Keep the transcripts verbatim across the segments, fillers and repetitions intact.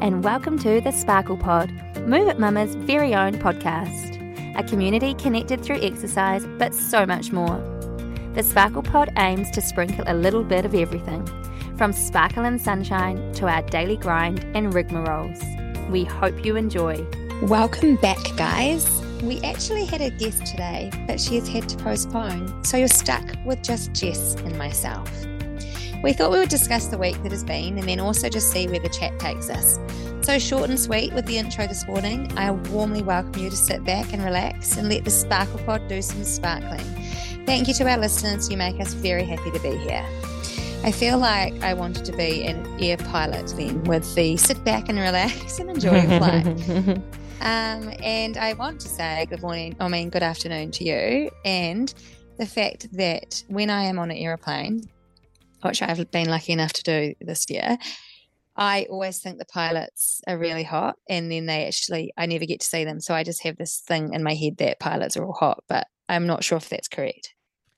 and welcome to the Sparkle Pod, Move It Mama's very own podcast. A community connected through exercise, but so much more. The Sparkle Pod aims to sprinkle a little bit of everything, from sparkle and sunshine to our daily grind and rigmaroles. We hope you enjoy. Welcome back, guys. We actually had a guest today, but she has had to postpone, so you're stuck with just Jess and myself. We thought we would discuss the week that has been and then also just see where the chat takes us. So short and sweet with the intro this morning, I warmly welcome you to sit back and relax and let the Sparkle Pod do some sparkling. Thank you to our listeners. You make us very happy to be here. I feel like I wanted to be an air pilot then with the sit back and relax and enjoy your flight. um, and I want to say good morning, I mean good afternoon to you, and the fact that when I am on an aeroplane, which I've been lucky enough to do this year, I always think the pilots are really hot, and then they actually, I never get to see them. So I just have this thing in my head that pilots are all hot, but I'm not sure if that's correct.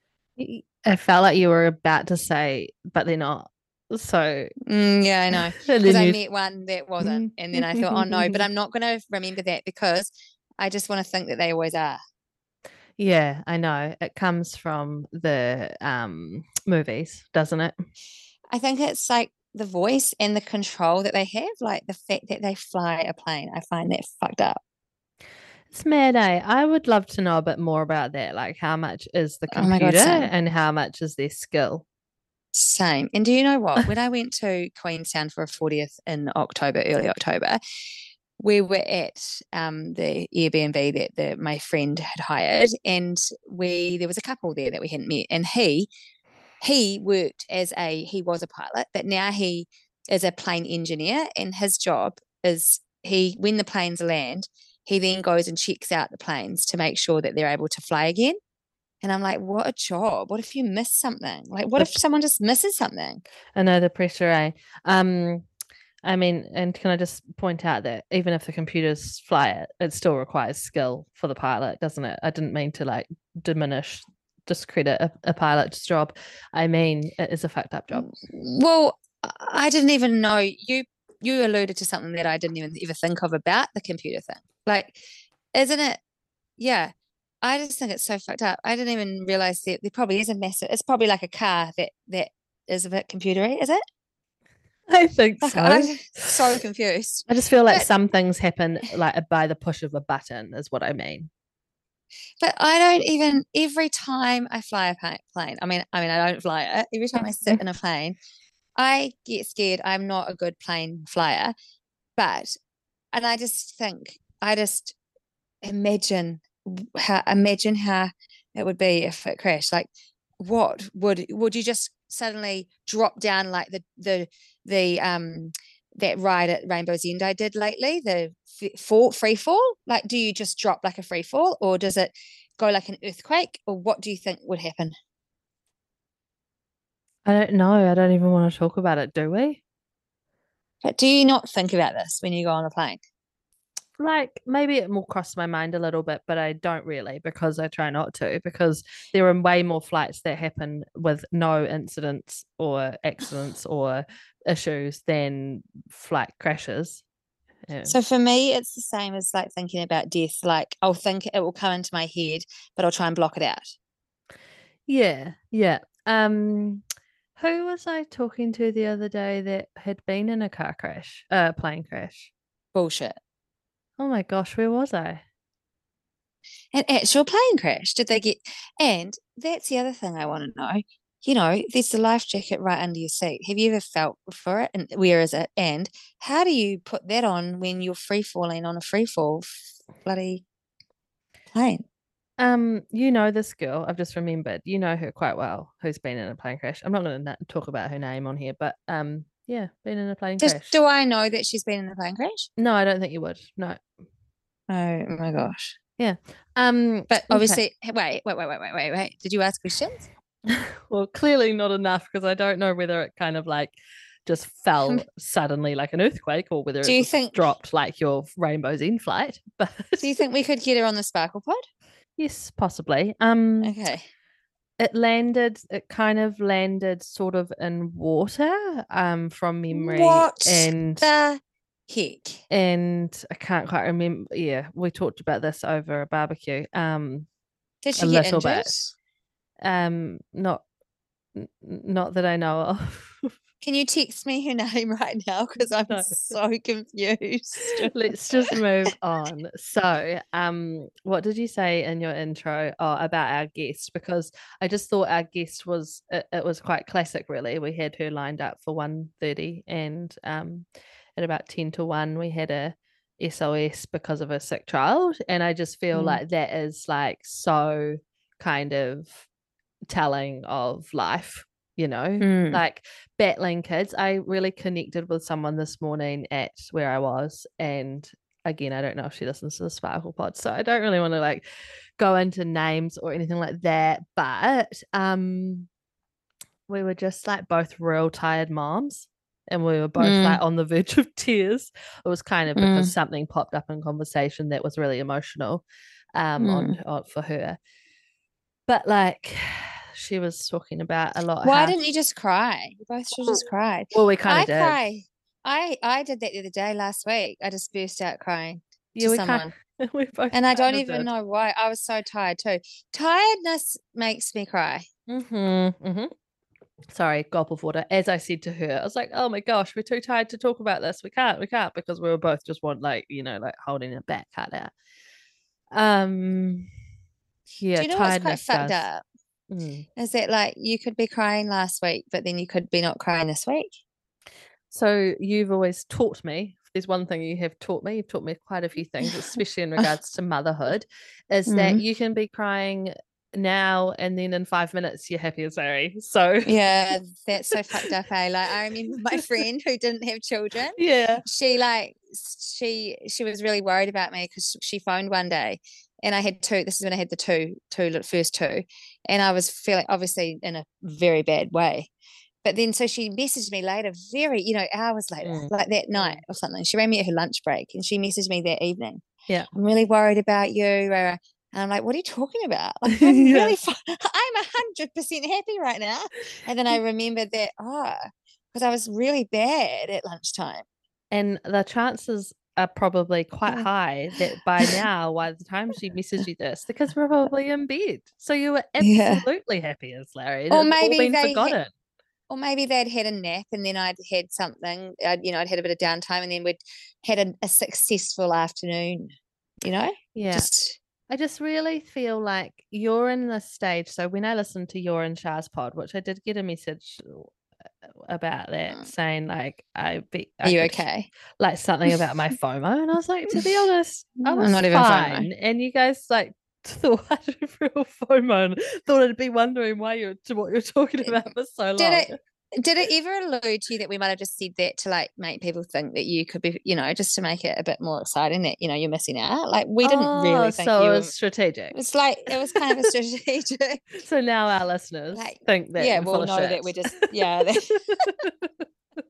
I felt like you were about to say, but they're not. So mm, yeah, I know. Because I met one that wasn't, and then I thought, oh no, but I'm not going to remember that because I just want to think that they always are. Yeah, I know. It comes from the um, movies, doesn't it? I think it's like the voice and the control that they have, like the fact that they fly a plane. I find that fucked up. It's mad, eh? I would love to know a bit more about that. Like, how much is the Oh my computer God, same. and how much is their skill? Same. And do you know what? When I went to Queenstown for a fortieth in October, early October, we were at um, the Airbnb that the, my friend had hired, and we there was a couple there that we hadn't met, and he he worked as a he was a pilot, but now he is a plane engineer, and his job is he when the planes land, he then goes and checks out the planes to make sure that they're able to fly again. And I'm like, what a job! What if you miss something? Like, what if someone just misses something? I know the pressure, eh? Um, I mean, and can I just point out that even if the computers fly it, it still requires skill for the pilot, doesn't it? I didn't mean to like diminish, discredit a, a pilot's job. I mean, it is a fucked up job. Well, I didn't even know you. You alluded to something that I didn't even ever think of about the computer thing. Like, isn't it? Yeah, I just think it's so fucked up. I didn't even realize that there probably is a massive. It's probably like a car that that is a bit computery. Is it? I think like, so. I'm so confused. I just feel like but, some things happen like by the push of a button is what I mean. But I don't even, every time I fly a plane, I mean, I mean, I don't fly it. Every time I sit in a plane, I get scared. I'm not a good plane flyer, but, and I just think, I just imagine how, imagine how it would be if it crashed. Like, what would, would you just suddenly drop down like the, the, the, um, that ride at Rainbow's End I did lately, the fall, free fall? Like, do you just drop like a free fall, or does it go like an earthquake, or what do you think would happen? I don't know. I don't even want to talk about it, do we? But do you not think about this when you go on a plane? Like, maybe it will cross my mind a little bit, but I don't really, because I try not to, because there are way more flights that happen with no incidents or accidents or issues than flight crashes. Yeah. So for me, it's the same as like thinking about death. Like, I'll think it will come into my head, but I'll try and block it out. Yeah, yeah. Um, who was I talking to the other day that had been in a car crash, a uh, plane crash? Bullshit. Oh my gosh, where was I? An actual plane crash. Did they get? And that's the other thing I want to know. You know, there's the life jacket right under your seat. Have you ever felt for it? And where is it? And how do you put that on when you're free falling on a free fall bloody plane? Um, you know this girl. I've just remembered. You know her quite well. Who's been in a plane crash? I'm not going to talk about her name on here, but um, yeah, been in a plane Does, crash. Do I know that she's been in a plane crash? No, I don't think you would. No. Oh my gosh. Yeah. Um, but obviously, okay. wait, wait, wait, wait, wait, wait, wait. Did you ask questions? Well, clearly not enough, because I don't know whether it kind of like just fell suddenly like an earthquake, or whether do it you just think, dropped like your Rainbow's End flight. But do you think we could get her on the Sparkle Pod? Yes, possibly. Um, okay. It landed, it kind of landed sort of in water, um, from memory. What and the Heck. And I can't quite remember. Yeah, we talked about this over a barbecue. Um, Did she a get little injured? bit. Um, not not that I know of. Can you text me her name right now? Because I'm No. so confused. Let's just move on. So, um, what did you say in your intro oh, about our guest? Because I just thought our guest was it, it was quite classic, really. We had her lined up for one thirty, and um, at about ten to one, we had a S O S because of a sick child, and I just feel Mm. like that is like so kind of telling of life, you know, Mm. like battling kids. I really connected with someone this morning at where I was, and again, I don't know if she listens to the Sparkle Pod, so I don't really want to like go into names or anything like that, but um we were just like both real tired moms, and we were both Mm. like on the verge of tears. It was kind of because Mm. something popped up in conversation that was really emotional um on, Mm. on for her, but like she was talking about a lot Why how didn't you just cry? You both should have just cried. well we kind I of did cry. I I did that the other day last week. I just burst out crying yeah to we kind someone. we both And I don't kind of even did. know why. I was so tired too. Tiredness makes me cry. Mm-hmm, mm-hmm. Sorry, gulp of water. As I said to her, I was like, "Oh my gosh, we're too tired to talk about this. We can't, we can't," because we were both just want like you know like holding it back, cut out. Um, Do yeah, you know what's quite tiredness fucked does. up? Mm. Is that like you could be crying last week, but then you could be not crying this week? So you've always taught me. There's one thing you have taught me. You've taught me quite a few things, especially in regards to motherhood, is that Mm. you can be crying now and then in five minutes you're happy as Larry. So Yeah, that's so fucked up, eh? Like I remember my friend who didn't have children. yeah, She like she she was really worried about me because she phoned one day and I had two. This is when I had the two, two first two, and I was feeling obviously in a very bad way. But then so she messaged me later, very, you know, hours later, mm. like that night Mm. or something. She rang me at her lunch break and she messaged me that evening. Yeah. I'm really worried about you. And I'm like, what are you talking about? Like, I'm Yeah. really, fu- I'm a hundred percent happy right now. And then I remembered that, oh, because I was really bad at lunchtime. And the chances are probably quite Yeah. high that by now, by the time she messages you this, the kids were probably in bed. So you were Yeah. absolutely happy as Larry. Or It's all maybe been they forgotten. had, or maybe they'd had a nap and then I'd had something, I'd, you know, I'd had a bit of downtime and then we'd had a, a successful afternoon, you know? Yeah. Just, I just really feel like you're in this stage. So when I listened to your and Shah's pod, which I did get a message about that Mm. saying like I be are I you could, okay? like something about my FOMO, and I was like, to be honest, I I'm was not even fine. FOMO. And you guys like thought I had real FOMO and thought I'd be wondering why you're to what you're talking about for so Did long. it did it ever allude to you that we might have just said that to like make people think that you could be, you know, just to make it a bit more exciting that, you know, you're missing out? Like we didn't Oh, really think so you it were, was strategic. it's like it was kind of a strategic. So now our listeners Like, think that yeah, we're we'll full of know shit. that we're just yeah. That,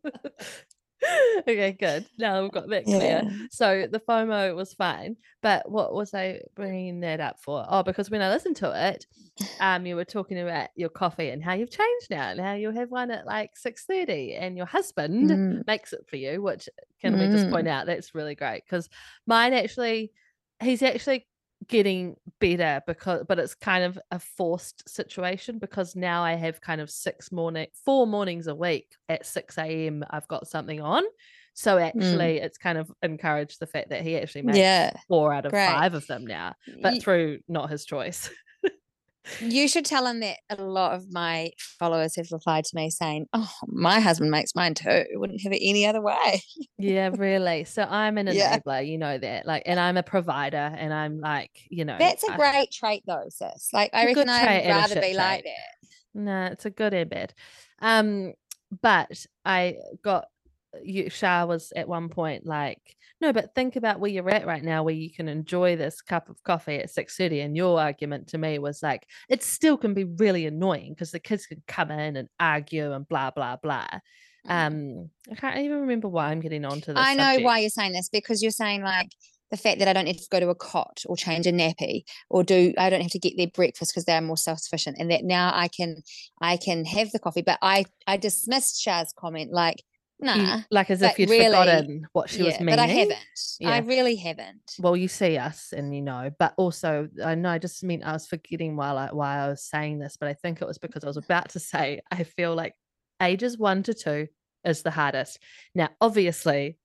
Okay, good. Now we've got that clear. yeah. So the FOMO was fine, but what was I bringing that up for? Oh, because when I listened to it, um, you were talking about your coffee and how you've changed now, and how you have one at like six thirty, and your husband Mm. makes it for you. Which can we just point Mm. out that's really great because mine actually, he's actually getting better because but it's kind of a forced situation because now I have kind of six morning four mornings a week at six a.m. I've got something on, so actually Mm. it's kind of encouraged the fact that he actually makes Yeah. four out of Great. five of them now, but You, through not his choice. you should tell him that a lot of my followers have replied to me saying, "Oh, my husband makes mine too. Wouldn't have it any other way." Yeah, really. So I'm an Yeah. enabler, you know that, like, and I'm a provider, and I'm like, you know, That's a I, great trait though, sis. Like I it's a reckon good I'd trait and a rather shit be like trait. that. No, it's a good and bad. Um, but I got you. Shah was at one point like, no, but think about where you're at right now, where you can enjoy this cup of coffee at six thirty. And your argument to me was like, it still can be really annoying because the kids can come in and argue and blah blah blah. Um, I can't even remember why I'm getting onto this. I know subject. why you're saying this because you're saying like the fact that I don't have to go to a cot or change a nappy or do I don't have to get their breakfast because they're more self-sufficient, and that now I can I can have the coffee. But I I dismissed Shah's comment like, Nah, like as but if you'd really, forgotten what she was yeah, but I meaning. haven't. Yeah. I really haven't. Well, you see us and you know, but also I know I just mean I was forgetting while I while I was saying this, but I think it was because I was about to say I feel like ages one to two is the hardest. Now, obviously,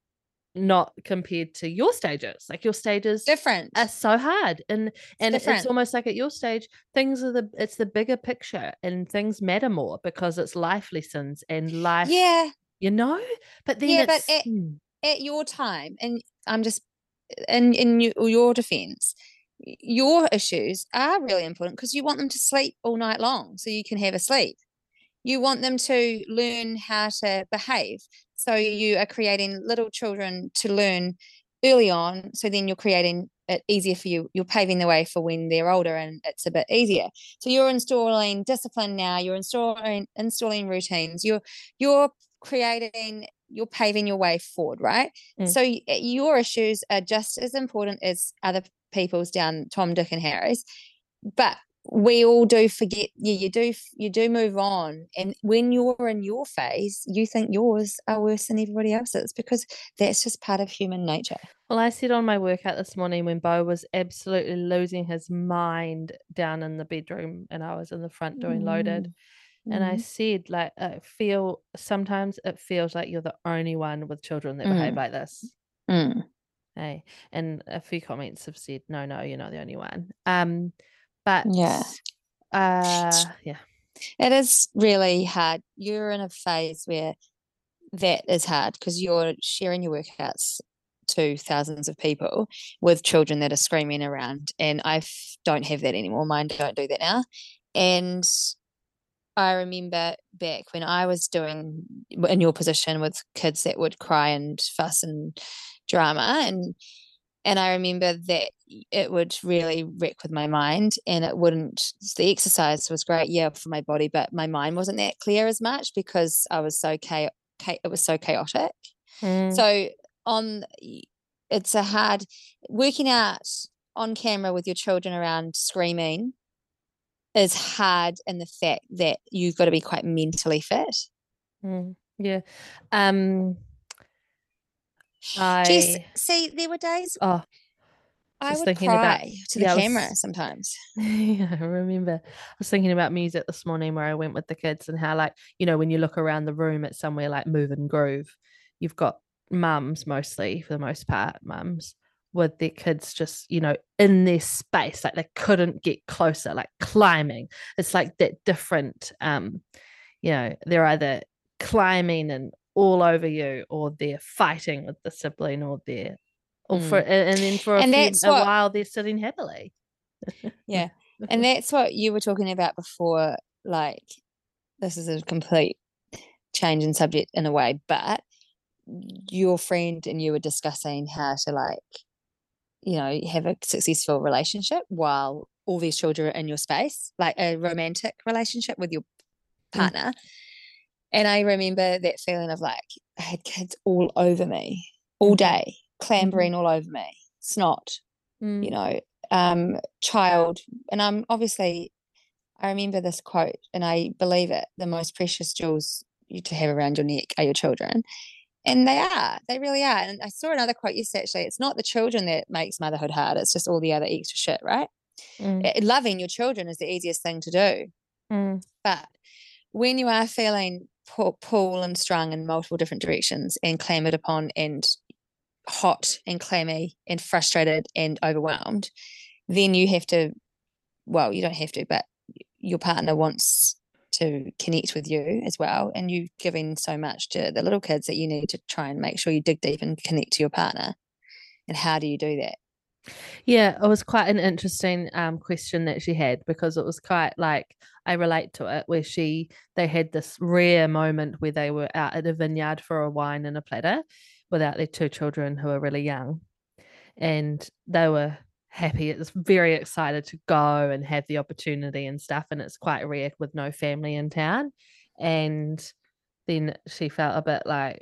not compared to your stages. Like your stages Different. are so hard. And and different. it's almost like at your stage, things are the it's the bigger picture and things matter more because it's life lessons and life, Yeah. you know? But then Yeah, it's but at, hmm. at your time, and I'm just in in you, your defense, your issues are really important because you want them to sleep all night long so you can have a sleep. You want them to learn how to behave. So you are creating little children to learn early on. So then you're creating it easier for you. You're paving the way for when they're older and it's a bit easier. So you're installing discipline now. You're installing installing routines. You're you're creating. You're paving your way forward, right? Mm. So your issues are just as important as other people's down Tom, Dick, and Harry's, but we all do forget. Yeah, you do. You do move on, and when you're in your phase, you think yours are worse than everybody else's because that's just part of human nature. Well, I said on my workout this morning when Bo was absolutely losing his mind down in the bedroom and I was in the front doing loaded. Mm. And I said, like, I feel sometimes it feels like you're the only one with children that Mm. behave like this. Mm. Hey, and a few comments have said, no, no, you're not the only one. Um, but Yeah. uh, yeah, it is really hard. You're in a phase where that is hard because you're sharing your workouts to thousands of people with children that are screaming around, and I f- don't have that anymore. Mine don't do that now. And I remember back when I was doing in your position with kids that would cry and fuss and drama, and and I remember that it would really wreck with my mind, and it wouldn't. The exercise was great, yeah, for my body, but my mind wasn't that clear as much because I was so chaotic. It was so chaotic. Mm. So on, it's a hard working out on camera with your children around screaming is hard in the fact that you've got to be quite mentally fit. Mm. Yeah. Um. I Jess, see, there were days oh, I just would thinking cry about to the yeah, I was- camera sometimes. Yeah, I remember. I was thinking about music this morning where I went with the kids and how, like, you know, when you look around the room at somewhere like Move and Groove, you've got mums mostly, for the most part, mums with their kids just, you know, in their space, like they couldn't get closer, like climbing. It's like that different, um, you know, they're either climbing and all over you, or they're fighting with the sibling, or they're, or for, Mm. and then for a And few, that's a what- while they're sitting happily. Yeah. And that's what you were talking about before. Like, this is a complete change in subject in a way, but your friend and you were discussing how to, like, you know, have a successful relationship while all these children are in your space, like a romantic relationship with your partner. Mm. And I remember that feeling of like, I had kids all over me all day, clambering mm-hmm. all over me, snot, mm. you know, um, child. And I'm obviously, I remember this quote and I believe it, the most precious jewels you to have around your neck are your children. And they are, they really are. And I saw another quote yesterday, actually, it's not the children that makes motherhood hard. It's just all the other extra shit, right? Mm. It, loving your children is the easiest thing to do. Mm. But when you are feeling pull, pull and strung in multiple different directions and clamoured upon and hot and clammy and frustrated and overwhelmed, then you have to, well, you don't have to, but your partner wants to connect with you as well, and you're giving so much to the little kids that you need to try and make sure you dig deep and connect to your partner. And how do you do that? Yeah, it was quite an interesting um question that she had, because it was quite like, I relate to it, where she they had this rare moment where they were out at a vineyard for a wine and a platter without their two children who are really young, and they were happy. It was very excited to go and have the opportunity and stuff, and it's quite rare with no family in town. And then she felt a bit like,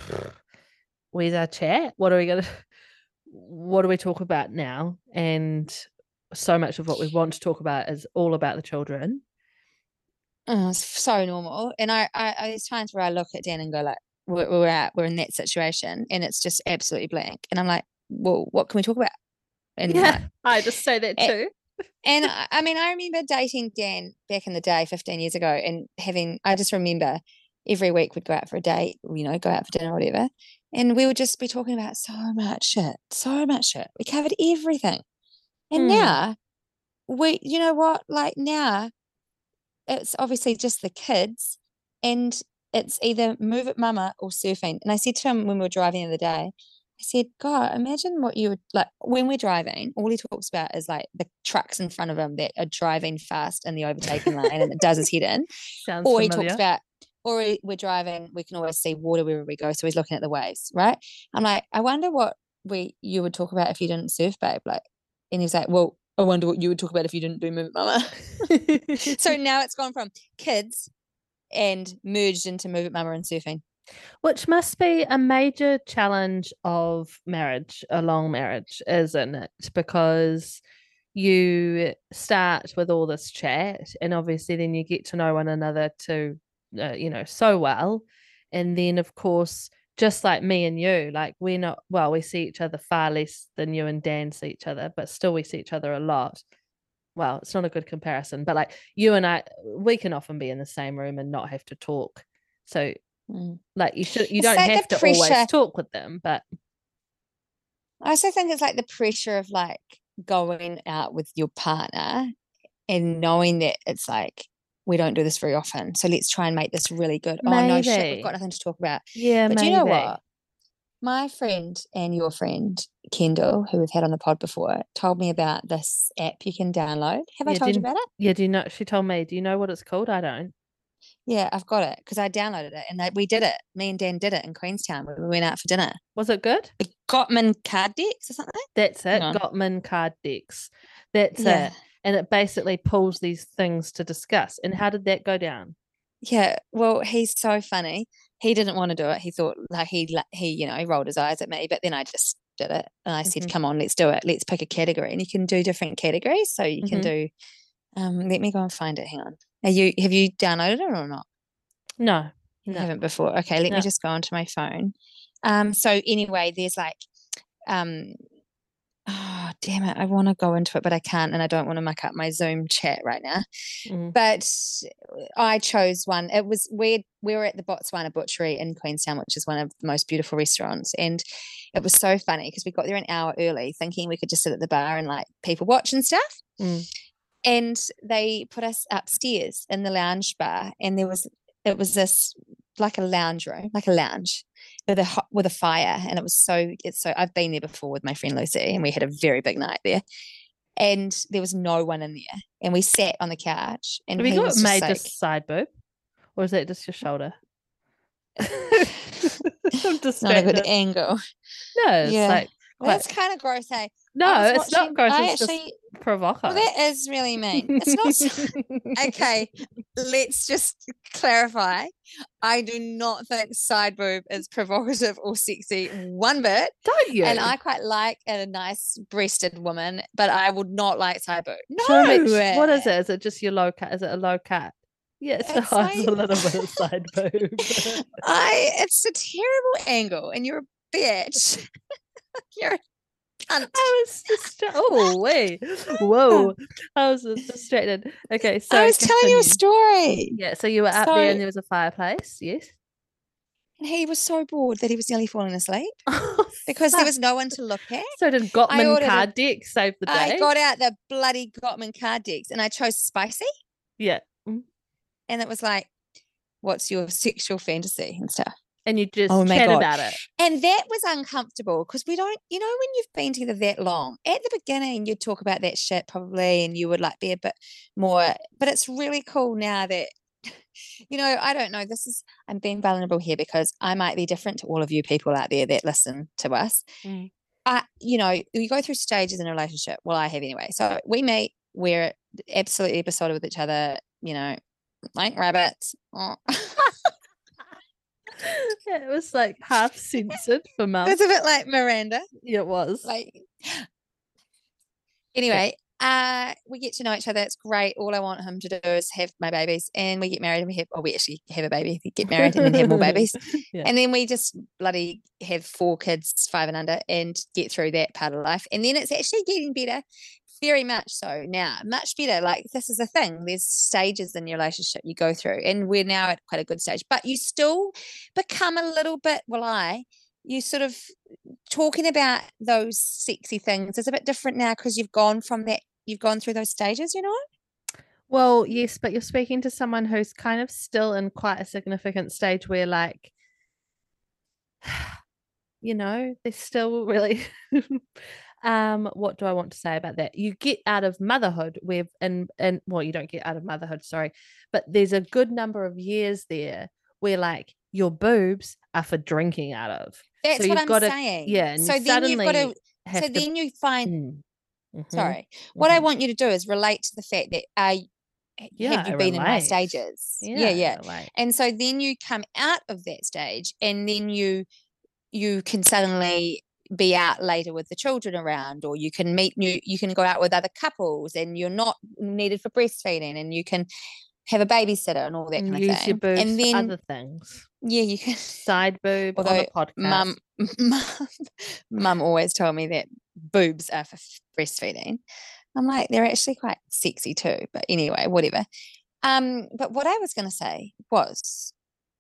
where's our chat? What are we gonna what do we talk about now? And so much of what we want to talk about is all about the children. Oh, it's so normal. And I, I, there's times where I look at Dan and go like, we're, we're at, we're in that situation, and it's just absolutely blank. And I'm like, well, what can we talk about? And Yeah, like, I just say that too. and I, I mean, I remember dating Dan back in the day, fifteen years ago, and having, I just remember every week we'd go out for a date, you know, go out for dinner or whatever. And we would just be talking about so much shit, so much shit. We covered everything. And Hmm. now we, you know what, like now it's obviously just the kids, and it's either Move It Mama or surfing. And I said to him when we were driving the other day, I said, God, imagine what you would like when we're driving. All he talks about is like the trucks in front of him that are driving fast in the overtaking lane, and it does his head in. Sounds Or familiar. he talks about, or we're driving, we can always see water wherever we go. So he's looking at the waves, right? I'm like, I wonder what we you would talk about if you didn't surf, babe. Like, and he's like, well, I wonder what you would talk about if you didn't do Move It Mama. So now it's gone from kids and merged into Move It Mama and surfing. Which must be a major challenge of marriage, a long marriage, isn't it? Because you start with all this chat, and obviously then you get to know one another to, uh, you know, so well. And then, of course, just like me and you, like we're not, well, we see each other far less than you and Dan see each other, but still we see each other a lot. Well, it's not a good comparison, but like you and I, we can often be in the same room and not have to talk. So, Mm. like you should, you It's don't like have the to pressure. always talk with them, but I also think it's like the pressure of like going out with your partner and knowing that it's like, we don't do this very often. So let's try and make this really good. Oh no, shit, we've maybe, got nothing to talk about. yeah, But do maybe. you know what? My friend and your friend, Kendall, who we've had on the pod before, told me about this app you can download. Have I Yeah, told do you you- about it? Yeah, do you know? She told me. Do you know what it's called? I don't. Yeah, I've got it because I downloaded it and I, we did it. Me and Dan did it in Queenstown when we went out for dinner. Was it good? The Gottman card decks or something? That's it. Hang on. Gottman card decks. That's Yeah. it. And it basically pulls these things to discuss. And how did that go down? Yeah, well, he's so funny. He didn't want to do it. He thought like he he you know he rolled his eyes at me, but then I just did it and I said, Mhm. "Come on, let's do it. Let's pick a category." And you can do different categories. So you can Mhm. do. Um, let me go and find it. Hang on. Are you have you downloaded it or not? No, You no. haven't before. Okay, let No. me just go onto my phone. Um, so anyway, there's like, um, oh damn it, I want to go into it, but I can't, and I don't want to muck up my Zoom chat right now. Mm. But I chose one. It was we we were at the Botswana Butchery in Queenstown, which is one of the most beautiful restaurants, and it was so funny because we got there an hour early, thinking we could just sit at the bar and like people watch and stuff. Mm. And they put us upstairs in the lounge bar, and there was it was this like a lounge room, like a lounge with a hot, with a fire, and it was so it's so I've been there before with my friend Lucy, and we had a very big night there. And there was no one in there, and we sat on the couch. And Have you he got was a just major like, side boob? Or is that just your shoulder? I'm not a good distracted. angle. No, it's Yeah. like quite... That's kind of gross, hey? No, I was it's not watching- gross. I It's actually, just provocative. well, that is really mean. It's not. so- Okay, let's just clarify. I do not think side boob is provocative or sexy one bit. Don't you? And I quite like a nice breasted woman, but I would not like side boob. No. Show me, what is it? Is it just your low cut? Is it a low cut? Yeah, it It's still has like- a little bit of side boob. I. It's a terrible angle, and you're a bitch. You're a cunt. I was distracted. Oh, wait. Whoa. I was distracted. Okay, so I was telling you a continue. story. Yeah, so you were up So- there and there was a fireplace, yes? And he was so bored that he was nearly falling asleep because there was no one to look at. So did Gottman ordered a- card deck save the day? I got out the bloody Gottman card decks and I chose spicy. Yeah. Mm. And it was like, what's your sexual fantasy and stuff? And you just Oh my chat God. about it. And that was uncomfortable because we don't, you know, when you've been together that long, at the beginning, you'd talk about that shit probably and you would like be a bit more, but it's really cool now that, you know, I don't know, this is, I'm being vulnerable here because I might be different to all of you people out there that listen to us. Mm. I, you know, you go through stages in a relationship. Well, I have anyway. So we meet, we're absolutely besotted with each other, you know, like rabbits. Oh. Yeah, it was like half censored for mum. It's a bit like Miranda. Yeah, it was. Like, anyway, uh, we get to know each other. It's great. All I want him to do is have my babies, and we get married, and we have, oh, we actually have a baby, we get married, and then have more babies. Yeah. And then we just bloody have four kids, five and under, and get through that part of life. And then it's actually getting better, very much so now, much better. Like, this is a thing. There's stages in your relationship you go through, and we're now at quite a good stage. But you still become a little bit, well, I, you sort of talking about those sexy things is a bit different now because you've gone from that, you've gone through those stages, you know? Well, yes, but you're speaking to someone who's kind of still in quite a significant stage where, like, you know, they're still really um what do I want to say about that? You get out of motherhood where and and well, you don't get out of motherhood, sorry, but there's a good number of years there where, like, your boobs are for drinking out of. That's so what you've I'm got to, saying. yeah, and so you then you've got suddenly to have so to, then you find mm, mhm, sorry. What I mhm. want you to do is relate to the fact that uh Yeah, have you I been in my relate. stages? Yeah, Yeah, I yeah. relate. And so then you come out of that stage, and then you you can suddenly be out later with the children around, or you can meet new, you can go out with other couples, and you're not needed for breastfeeding, and you can have a babysitter and all that And kind of use your thing. boobs And for then, other things. yeah, you can. Side boob on Although a podcast. mum, mum, mum always told me that boobs are for breastfeeding. I'm like, they're actually quite sexy too. But anyway, whatever. Um, but what I was going to say was,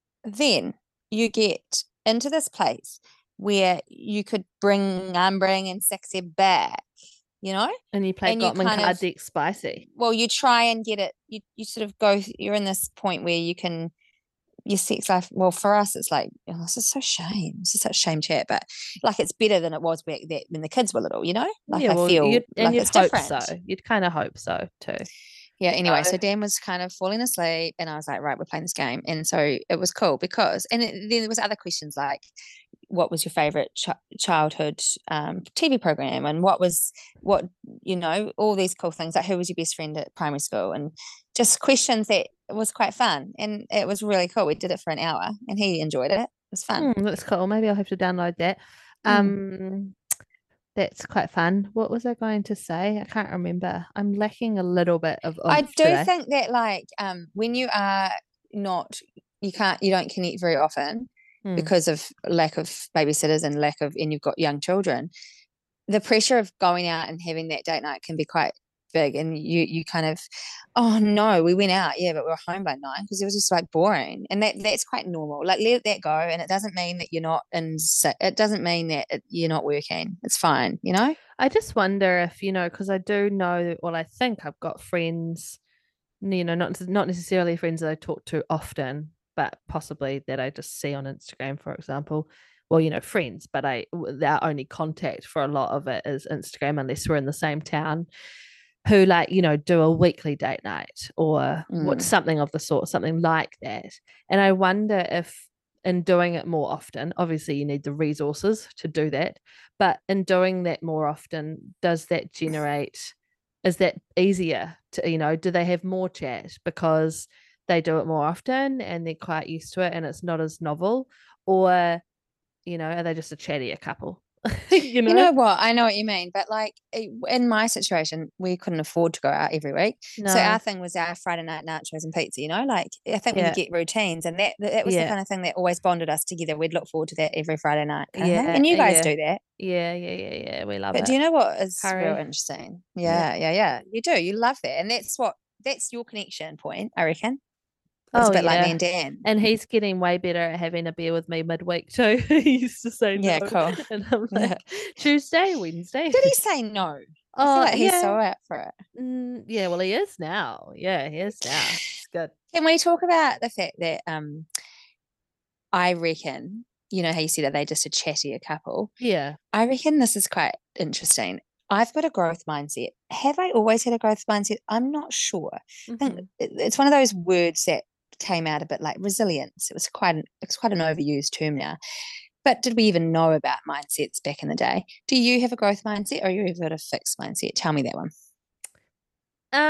then you get into this place where you could bring Umbring and Sexy back, you know, And you play and you Gottman kind card of, deck spicy. well, you try and get it. You you sort of go. You're in this point where you can your sex life. Well, for us, it's like, oh, this is so shame. This is such shame chat, but like, it's better than it was back that when the kids were little, you know. Like, Yeah, I well, feel you'd, and like you'd it's hope different. so. You'd kind of hope so too. Yeah, anyway, So- so Dan was kind of falling asleep, and I was like, right, we're playing this game. And so it was cool because, and it, then there was other questions like, what was your favorite ch- childhood um, T V program, and what was, what, you know, all these cool things, like who was your best friend at primary school, and just questions that was quite fun. And it was really cool. We did it for an hour, and he enjoyed it. It was fun. Hmm, that's cool. Maybe I'll have to download that. Mm. Um, that's quite fun. What was I going to say? I can't remember. I'm lacking a little bit of I oomph do today. think that, like, um, when you are not, you can't, you don't connect very often Hmm. because of lack of babysitters and lack of, and you've got young children, the pressure of going out and having that date night can be quite big. And you, you kind of, oh no, we went out, yeah, but we were home by nine because it was just like boring. And that that's quite normal. Like, let that go. And it doesn't mean that you're not in, it doesn't mean that it, you're not working. It's fine, you know? I just wonder if, you know, because I do know, well, I think I've got friends, you know, not not necessarily friends that I talk to often, but possibly that I just see on Instagram, for example. Well, you know, friends, but I our only contact for a lot of it is Instagram, unless we're in the same town, who, like, you know, do a weekly date night or what Mm. something of the sort, something like that. And I wonder if in doing it more often, obviously you need the resources to do that, but in doing that more often, does that generate, is that easier to, you know, do they have more chat because they do it more often and they're quite used to it and it's not as novel? Or, you know, are they just a chattier couple? you know? You know what? I know what you mean, but like, in my situation, we couldn't afford to go out every week. No. So our thing was our Friday night nachos and pizza, you know, like, I think when Yeah. you get routines, and that that was Yeah. the kind of thing that always bonded us together. We'd look forward to that every Friday night kind of thing. Yeah, And you guys yeah. do that. Yeah, yeah, yeah, yeah. We love But it. do you know what is real Curry. interesting? Yeah. Yeah, yeah, yeah. You do. You love that. And that's what, that's your connection point, I reckon. It's Oh, a bit like me yeah. and Dan. And he's getting way better at having a beer with me midweek too. He used to say Yeah, no. cool. And I'm Yeah. like, Tuesday, Wednesday. Did he say no? I Oh, feel like he's yeah. so out for it. Mm, yeah, well, he is now. Yeah, he is now. It's good. Can we talk about the fact that um, I reckon, you know how you said that they're just a chattier couple? Yeah. I reckon this is quite interesting. I've got a growth mindset. Have I always had a growth mindset? I'm not sure. I think Mhm. it- it's one of those words that came out a bit like resilience. It was quite an, it's quite an overused term now. But did we even know about mindsets back in the day? Do you have a growth mindset, or you have got a fixed mindset? Tell me that one.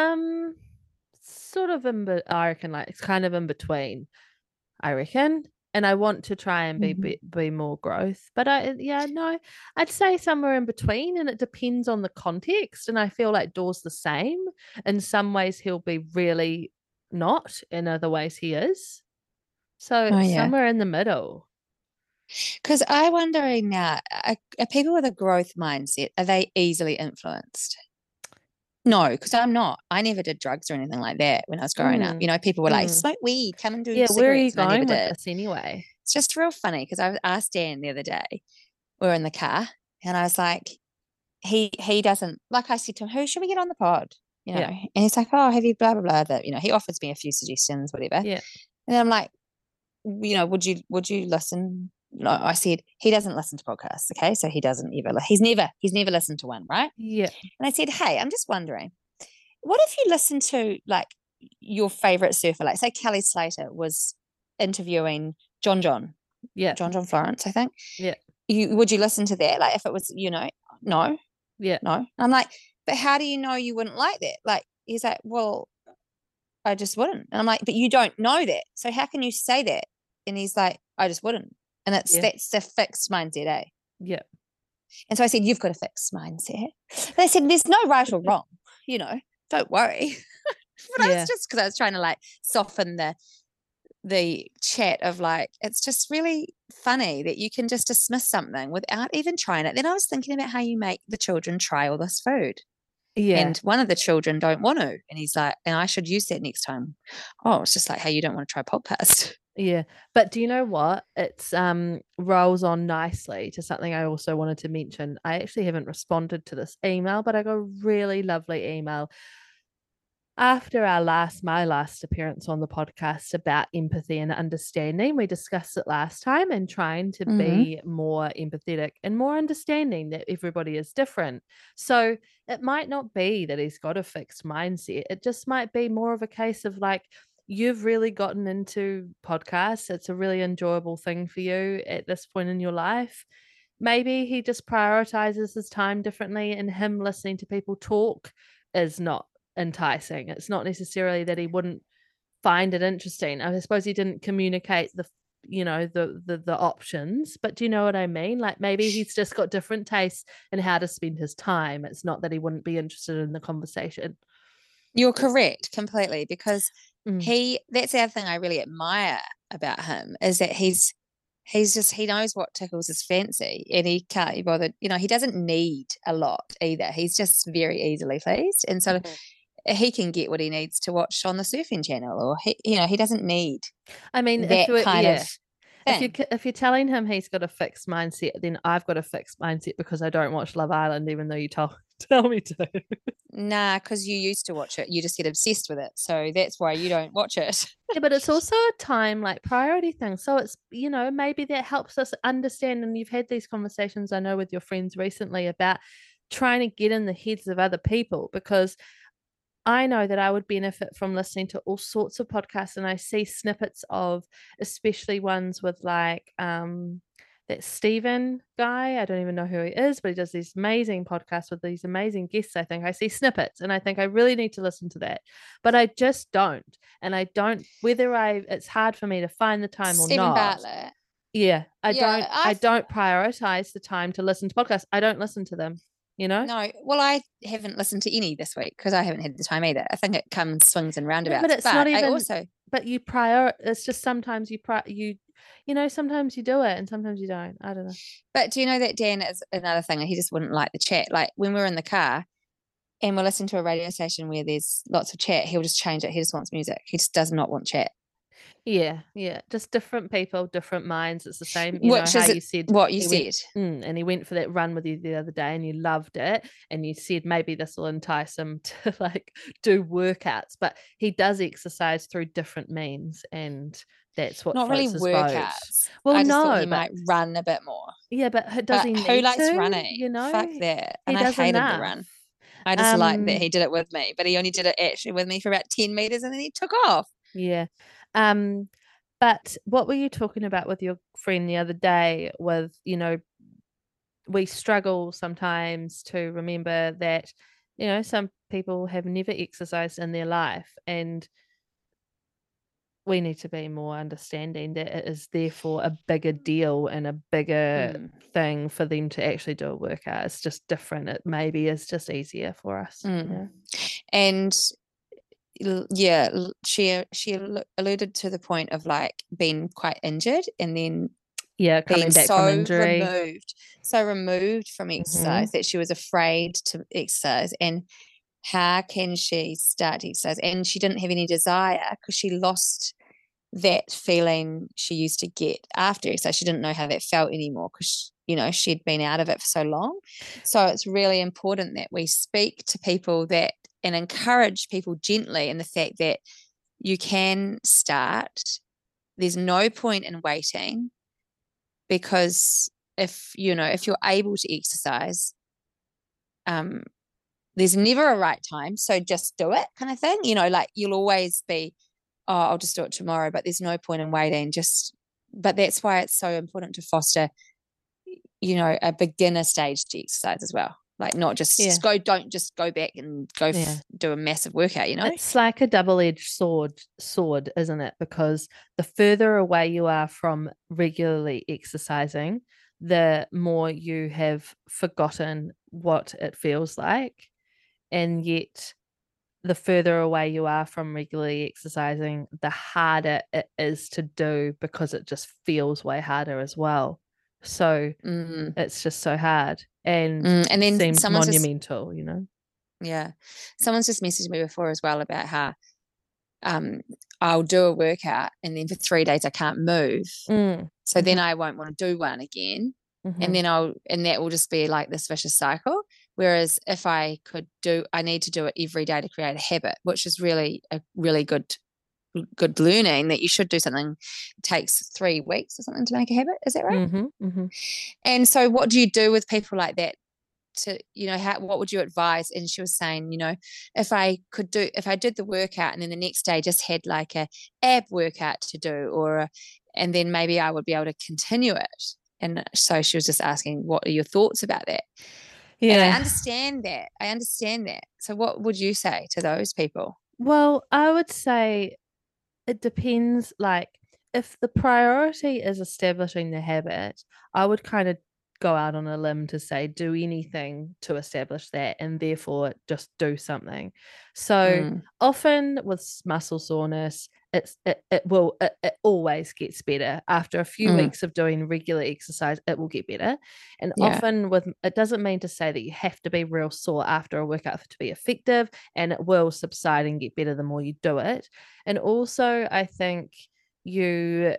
Um, sort of in, be- I reckon, like it's kind of in between. I reckon. and I want to try and be, Mhm. be be more growth. But I yeah, no, I'd say somewhere in between, and it depends on the context. And I feel like Daw's the same. In some ways he'll be really not, in other ways he is. So Oh yeah. somewhere in the middle. Because I'm wondering now, are, are people with a growth mindset, are they easily influenced? No, because I'm not. I never did drugs or anything like that when I was growing up. You Mm, know, people were like, mm. smoke weed, come and do Yeah, where are you cigarettes. And I never going with did. this anyway? It's just real funny because I asked Dan the other day, we were in the car, and I was like, he he doesn't, like I said to him, who should we get on the pod? You know, Yeah, and he's like, oh, have you blah, blah, blah. That, you know, he offers me a few suggestions, whatever. And yeah, then I'm like, you know, would you would you listen? No, I said he doesn't listen to podcasts. Okay, so he doesn't ever. He's never he's never listened to one, right? yeah, And I said, hey, I'm just wondering, what if you listen to like your favorite surfer? Like, say Kelly Slater was interviewing John John, yeah, John John Florence, I think. yeah, You would you listen to that? Like, if it was, you know, no, yeah, no. And I'm like, but how do you know you wouldn't like that? Like, he's like, well, I just wouldn't. And I'm like, but you don't know that, so how can you say that? And he's like, I just wouldn't. And it's yeah, that's the fixed mindset, eh? yeah. And so I said, you've got a fixed mindset. They said, there's no right or wrong, you know, don't worry. But I was Yeah. just because I was trying to like soften the the chat of like, it's just really funny that you can just dismiss something without even trying it. Then I was thinking about how you make the children try all this food. Yeah. And one of the children don't want to. And he's like, and I should use that next time. Oh, it's just like, hey, you don't want to try podcast. Yeah. But do you know what? It's um rolls on nicely to something I also wanted to mention. I actually haven't responded to this email, but I got a really lovely email after our last my last appearance on the podcast about empathy and understanding. We discussed it last time, and trying to Mm-hmm. be more empathetic and more understanding that everybody is different. So it might not be that he's got a fixed mindset. It just might be more of a case of like, you've really gotten into podcasts. It's a really enjoyable thing for you at this point in your life. Maybe he just prioritizes his time differently, and him listening to people talk is not enticing. It's not necessarily that he wouldn't find it interesting. I suppose he didn't communicate the you know the the the options, but do you know what I mean? Like, maybe he's just got different tastes in how to spend his time. It's not that he wouldn't be interested in the conversation. You're correct completely, because Mm. he that's the other thing I really admire about him is that he's he's just he knows what tickles his fancy, and he can't be bothered, you know, he doesn't need a lot either. He's just very easily pleased, and so Mhm. he can get what he needs to watch on the surfing channel, or he, you know, he doesn't need I mean, if that you kind yeah. of If you thing. if you're telling him he's got a fixed mindset, then I've got a fixed mindset because I don't watch Love Island, even though you tell tell me to. Nah, because you used to watch it, you just get obsessed with it, so that's why you don't watch it. Yeah, but it's also a time like priority thing. So it's, you know, maybe that helps us understand. And you've had these conversations, I know, with your friends recently about trying to get in the heads of other people, because I know that I would benefit from listening to all sorts of podcasts, and I see snippets of, especially ones with like um that Stephen guy. I don't even know who he is, but he does these amazing podcasts with these amazing guests. I think I see snippets, and I think I really need to listen to that, but I just don't. And I don't, whether I, it's hard for me to find the time or Stephen not. Bartlett. Yeah, I Yeah, don't. I I've don't prioritize the time to listen to podcasts. I don't listen to them. You know. no, well, I haven't listened to any this week because I haven't had the time either. I think it comes swings and Yeah, roundabouts. but it's but not I even. also, But you prior. It's just sometimes you pri you, you know. Sometimes you do it, and sometimes you don't. I don't know. but do you know that Dan is another thing? He just wouldn't like the chat. Like when we're in the car and we're listening to a radio station where there's lots of chat, he'll just change it. He just wants music. He just does not want chat. Yeah, yeah. Just different people, different minds. It's the same. You know Which how is you said what you he went. said. Mm, and he went for that run with you the other day, and you loved it, and you said maybe this will entice him to like do workouts, but he does exercise through different means, and that's what Not really floats his boat. workouts. Well, I just thought he no, but might run a bit more. yeah, but h- does But he who need likes to? running? You know, Fuck that. he And I does hated the enough. run. I just liked that Um, he did it with me, but he only did it actually with me for about ten meters and then he took off. yeah. Um, but what were you talking about with your friend the other day with, you know, we struggle sometimes to remember that, you know, some people have never exercised in their life, and we need to be more understanding that it is therefore a bigger deal and a bigger Mm. thing for them to actually do a workout. It's just different. It maybe is just easier for us. Mm. You know? And yeah, she she alluded to the point of like being quite injured and then yeah coming being back so from injury, removed, so removed from exercise mm-hmm. that she was afraid to exercise. And how can she start to exercise? And she didn't have any desire because she lost that feeling she used to get after exercise. She didn't know how that felt anymore because, you know, she'd been out of it for so long. So it's really important that we speak to people that and encourage people gently in the fact that you can start. There's no point in waiting, because if, you know, if you're able to exercise, um, there's never a right time. So just do it, kind of thing. You know, like you'll always be, oh, I'll just do it tomorrow, but there's no point in waiting. Just, but that's why it's so important to foster, you know, a beginner stage to exercise as well. Like not just, yeah. just go, don't just go back and go yeah. f- do a massive workout, you know? It's like a double-edged sword, sword, isn't it? Because the further away you are from regularly exercising, the more you have forgotten what it feels like. And yet the further away you are from regularly exercising, the harder it is to do because it just feels way harder as well. So mm. it's just so hard and, mm. and then seems monumental, just, you know? Yeah. Someone's just messaged me before as well about how um, I'll do a workout and then for three days I can't move. Mm. So mm-hmm. then I won't want to do one again. Mm-hmm. And then I'll, and that will just be like this vicious cycle. Whereas if I could do, I need to do it every day to create a habit, which is really a really good, good learning that you should do something. It takes three weeks or something to make a habit. Is that right? Mm-hmm. Mm-hmm. And so what do you do with people like that? To, you know, how, what would you advise? And she was saying, you know, if I could do, if I did the workout and then the next day just had like a ab workout to do, or, a, and then maybe I would be able to continue it. And so she was just asking, what are your thoughts about that? Yeah. And I understand that. I understand that. So what would you say to those people? Well, I would say it depends. Like if the priority is establishing the habit, I would kind of go out on a limb to say do anything to establish that, and therefore just do something. So mm. often with muscle soreness, it's it, it will it, it always gets better after a few mm. weeks of doing regular exercise. It will get better. And yeah. often with it doesn't mean to say that you have to be real sore after a workout to be effective, and it will subside and get better the more you do it. And also I think you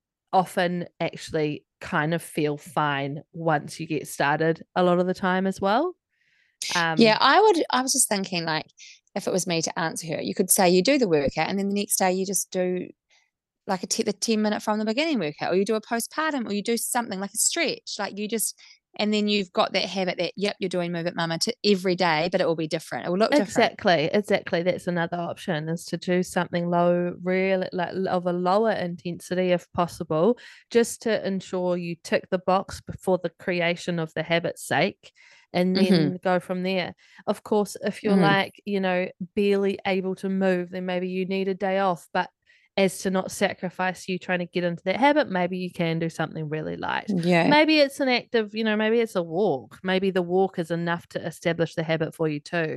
often actually kind of feel fine once you get started a lot of the time as well. Um, yeah, I would, I was just thinking, like, if it was me to answer her, you could say you do the workout and then the next day you just do like a t- the ten minute from the beginning workout, or you do a postpartum, or you do something like a stretch, like you just, and then you've got that habit that, yep, you're doing Move It Mama to every day, but it will be different. It will look exactly, different. Exactly. That's another option, is to do something low, real, like of a lower intensity if possible, just to ensure you tick the box before the creation of the habit's sake, and then mm-hmm. go from there. Of course, if you're mm-hmm. like, you know, barely able to move, then maybe you need a day off, but as to not sacrifice you trying to get into that habit, maybe you can do something really light. Yeah. Maybe it's an active, you know, maybe it's a walk. Maybe the walk is enough to establish the habit for you too.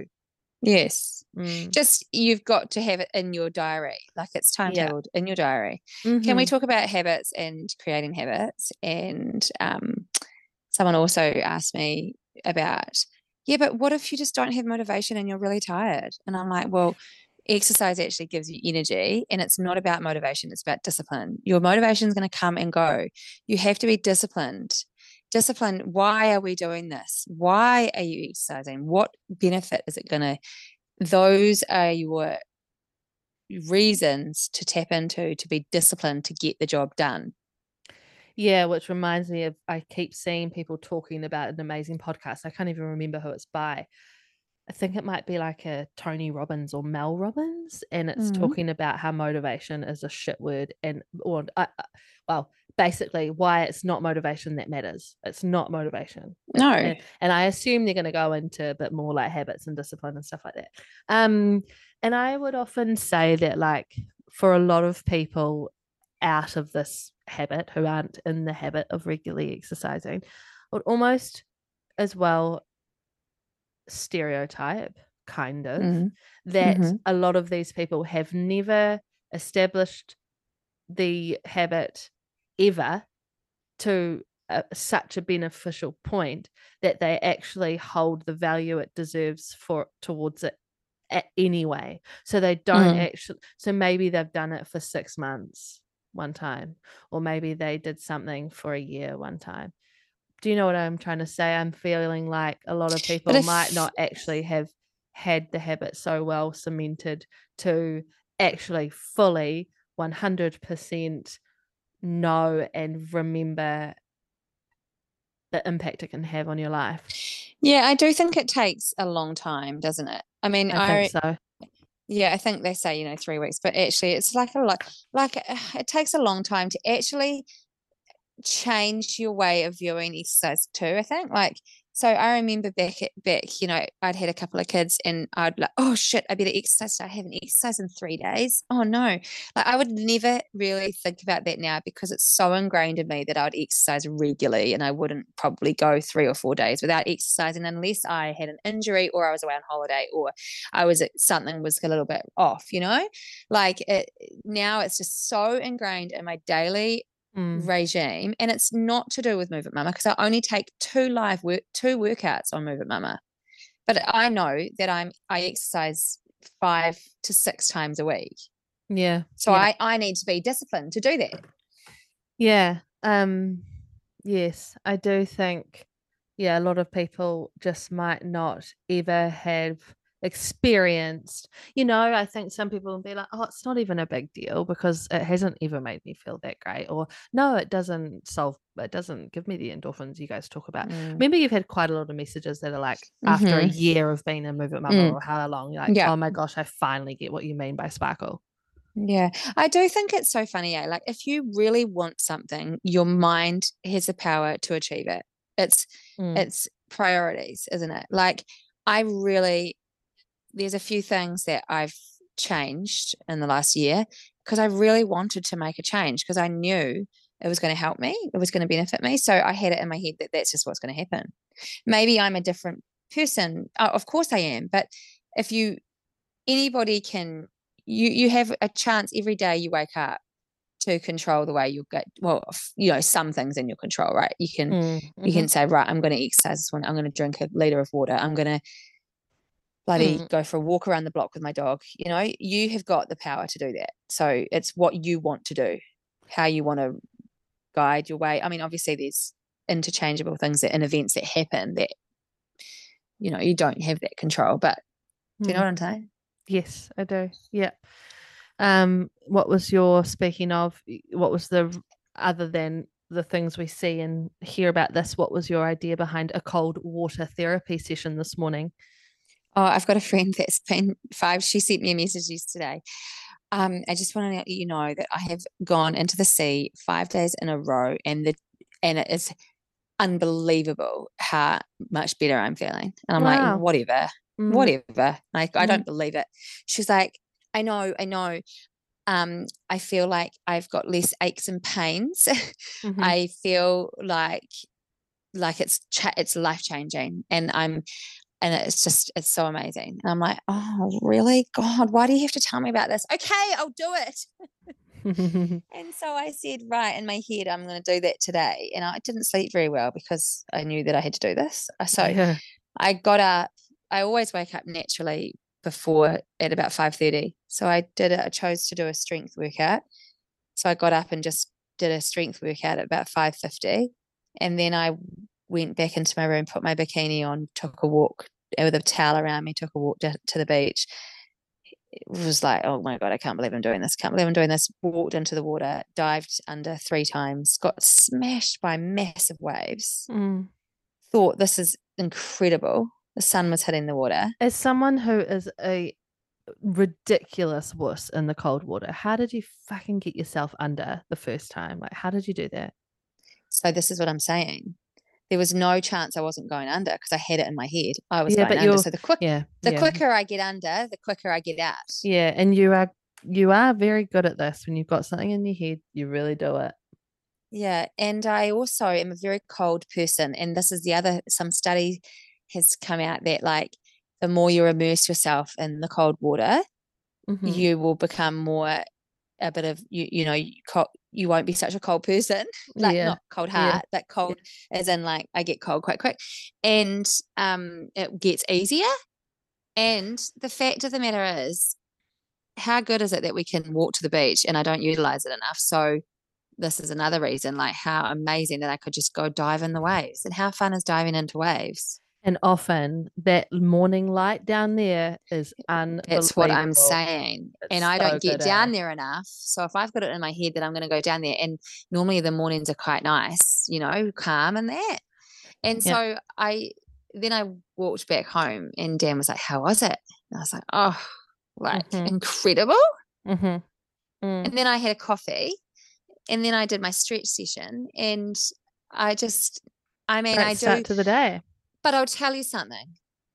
Yes. Mm. Just, you've got to have it in your diary. Like it's timetabled yeah. in your diary. Mm-hmm. Can we talk about habits and creating habits? And um, someone also asked me about, yeah, but what if you just don't have motivation and you're really tired? And I'm like, well, exercise actually gives you energy, and it's not about motivation, it's about discipline. Your motivation is going to come and go. You have to be disciplined. Discipline. Why are we doing this? Why are you exercising? What benefit is it going to? Those are your reasons to tap into, to be disciplined, to get the job done. Yeah, which reminds me of, I keep seeing people talking about an amazing podcast. I can't even remember who it's by. I think it might be like a Tony Robbins or Mel Robbins, and it's mm-hmm. talking about how motivation is a shit word, and or uh, well, basically why it's not motivation that matters. It's not motivation. No, and, and I assume they're going to go into a bit more like habits and discipline and stuff like that. Um, and I would often say that, like, for a lot of people out of this habit who aren't in the habit of regularly exercising, would almost as well stereotype kind of Mm. that Mhm. a lot of these people have never established the habit ever to a, such a beneficial point that they actually hold the value it deserves for towards it anyway. So they don't Mm. actually, so maybe they've done it for six months one time, or maybe they did something for a year one time. Do you know what I'm trying to say? I'm feeling like a lot of people if- might not actually have had the habit so well cemented to actually fully one hundred percent know and remember the impact it can have on your life. Yeah, I do think it takes a long time, doesn't it? I mean, I I, think so. yeah, I think they say, you know, three weeks, but actually it's like a lot, like it takes a long time to actually change your way of viewing exercise too, I think. Like, so I remember back at back, you know, I'd had a couple of kids and I'd like, oh shit, I better exercise. I haven't exercised in three days. Oh no. Like I would never really think about that now because it's so ingrained in me that I would exercise regularly and I wouldn't probably go three or four days without exercising unless I had an injury or I was away on holiday or I was something was a little bit off, you know? Like it now it's just so ingrained in my daily Mm. regime, and it's not to do with Move It Mama because I only take two live work two workouts on Move It Mama, but I know that I'm I exercise five to six times a week. Yeah. So yeah. I I need to be disciplined to do that. Yeah. Um. Yes, I do think. Yeah, a lot of people just might not ever have experienced, you know, I think some people will be like, oh, it's not even a big deal because it hasn't ever made me feel that great, or no, it doesn't solve, it doesn't give me the endorphins you guys talk about. Mm. Remember, you've had quite a lot of messages that are like, after Mm-hmm. a year of being a Move It Mama Mm. or how long, you're like, Yeah. oh my gosh, I finally get what you mean by sparkle. Yeah, I do think it's so funny, eh? Like if you really want something, your mind has the power to achieve it. It's Mm. it's priorities, isn't it? Like I really there's a few things that I've changed in the last year because I really wanted to make a change because I knew it was going to help me, it was going to benefit me. So I had it in my head that that's just what's going to happen. Maybe I'm a different person. Oh, of course I am. But if you, anybody can, you, you have a chance every day you wake up to control the way you get, well, you know, some things in your control, right? You can, Mm-hmm. you can say, right, I'm going to exercise this one. I'm going to drink a liter of water. I'm going to bloody mm. go for a walk around the block with my dog. You know, you have got the power to do that. So it's what you want to do, how you want to guide your way. I mean, obviously there's interchangeable things that in events that happen that, you know, you don't have that control, but mm. do you know what I'm saying? Yes, I do. Yeah. Um, what was your, speaking of, what was the, other than the things we see and hear about this, what was your idea behind a cold water therapy session this morning? Oh, I've got a friend that's been five. She sent me a message yesterday. Um, I just want to let you know that I have gone into the sea five days in a row, and the and it is unbelievable how much better I'm feeling. And I'm wow. like, whatever, mm. whatever. Like, mm. I don't believe it. She's like, I know, I know. Um, I feel like I've got less aches and pains. Mm-hmm. I feel like like it's cha- it's life changing, and I'm. And it's just, it's so amazing. And I'm like, oh, really? God, why do you have to tell me about this? Okay, I'll do it. And so I said, right, in my head, I'm going to do that today. And I didn't sleep very well because I knew that I had to do this. So yeah. I got up. I always wake up naturally before at about five thirty. So I did it. I chose to do a strength workout. So I got up and just did a strength workout at about five fifty. And then I went back into my room, put my bikini on, took a walk with a towel around me, took a walk to, to the beach. It was like, oh my God, I can't believe I'm doing this. Can't believe I'm doing this. Walked into the water, dived under three times, got smashed by massive waves. Mm. Thought this is incredible. The sun was hitting the water. As someone who is a ridiculous wuss in the cold water, how did you fucking get yourself under the first time? Like, how did you do that? So this is what I'm saying. There was no chance I wasn't going under because I had it in my head. I was yeah, going but under. So the quick, yeah, the yeah. quicker I get under, the quicker I get out. Yeah, and you are you are very good at this. When you've got something in your head, you really do it. Yeah. And I also am a very cold person. And this is the other, some study has come out that like the more you immerse yourself in the cold water, Mm-hmm. you will become more a bit of you you know you, cold, you won't be such a cold person, like Yeah. not cold Yeah. heart but cold as in like I get cold quite quick, and um it gets easier. And the fact of the matter is, how good is it that we can walk to the beach and I don't utilize it enough? So this is another reason, like how amazing that I could just go dive in the waves. And how fun is diving into waves? And often that morning light down there is That's what I'm unbelievable. saying. And It's I so don't get good, down eh? there enough. So if I've got it in my head that I'm going to go down there, and normally the mornings are quite nice, you know, calm and that. And Yeah. so I then I walked back home and Dan was like, how was it? And I was like, oh, like Mhm. incredible. Mhm. Mm. And then I had a coffee and then I did my stretch session, and I just, I mean, Great I start do, to the day. but I'll tell you something.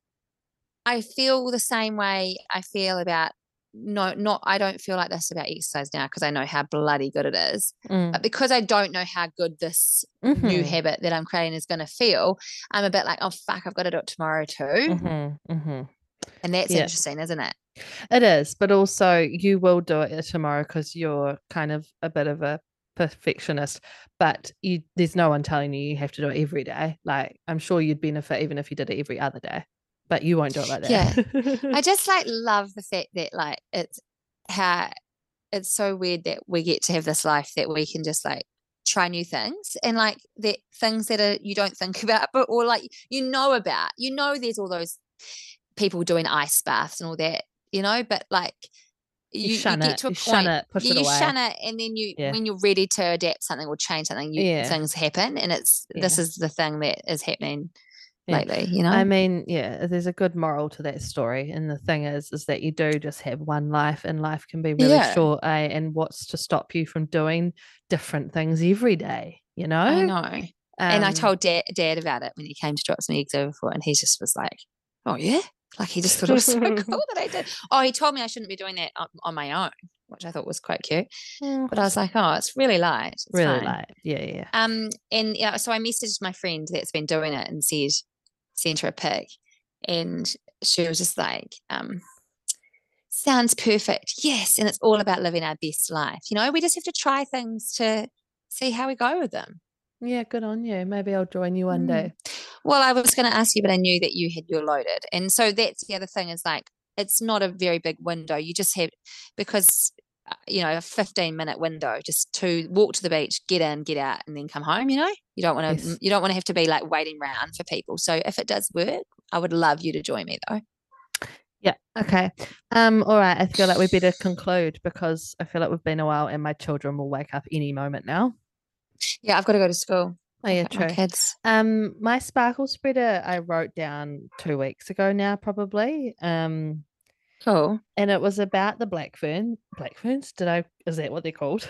I feel the same way I feel about no, not I don't feel like this about exercise now because I know how bloody good it is. Mm. But because I don't know how good this Mhm. new habit that I'm creating is going to feel, I'm a bit like, oh fuck, I've got to do it tomorrow too. Mhm. Mhm. And that's Yeah. interesting, isn't it? It is, but also you will do it tomorrow because you're kind of a bit of a perfectionist. But you, there's no one telling you you have to do it every day. Like I'm sure you'd benefit even if you did it every other day, but you won't do it like Yeah. that. I just like love the fact that like it's how it's so weird that we get to have this life that we can just like try new things, and like that things that are you don't think about but or like you know about, you know there's all those people doing ice baths and all that, you know, but like You you, you shun get it, to a you shun point, it, push yeah, it you away. shun it, and then you Yeah. when you're ready to adapt something or change something, you Yeah. things happen, and it's this Yeah. is the thing that is happening Yeah. lately, you know. I mean, yeah, there's a good moral to that story. And the thing is, is that you do just have one life and life can be really Yeah. short, eh? And what's to stop you from doing different things every day, you know? I know. And I Um, told dad, dad about it when he came to drop some eggs over for it, and he just was like, oh yeah, like he just thought it was so cool that I did. Oh, he told me I shouldn't be doing that on, on my own, which I thought was quite cute. mm, But I was like, oh, it's really light. It's really fine. light. Yeah, yeah. Um, and yeah, so I messaged my friend that's been doing it and said, sent her a pic, and she was just like, um, sounds perfect. Yes, and it's all about living our best life. You know, we just have to try things to see how we go with them. Yeah, good on you. Maybe I'll join you one Mm. day. Well, I was going to ask you, but I knew that you had your loaded. And so that's the other thing is like, it's not a very big window. You just have, because, uh, you know, a fifteen minute window just to walk to the beach, get in, get out, and then come home, you know, you don't want to, Yes. you don't want to have to be like waiting around for people. So if it does work, I would love you to join me though. Yeah. Okay. Um, all right. I feel like we better conclude because I feel like we've been a while and my children will wake up any moment now. Yeah, I've got to go to school. Oh, yeah, Pick up my true. kids. Um, my sparkle spreader I wrote down two weeks ago now, probably. Um, Cool. and it was about the black fern. Black ferns? Did I? Is that what they're called?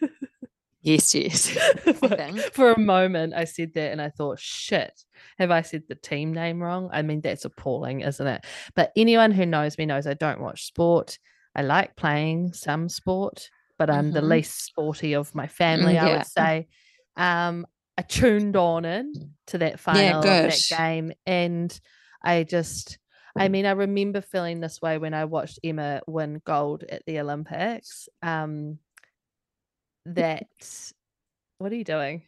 Yes, yes. I Like, think. for a moment, I said that and I thought, shit, have I said the team name wrong? I mean, that's appalling, isn't it? But anyone who knows me knows I don't watch sport. I like playing some sport, but I'm the Mhm. least sporty of my family, Mm, I yeah. would say. Um, I tuned on in to that Yeah, final of good. that game, and I just, I mean, I remember feeling this way when I watched Emma win gold at the Olympics. Um, that, what are you doing?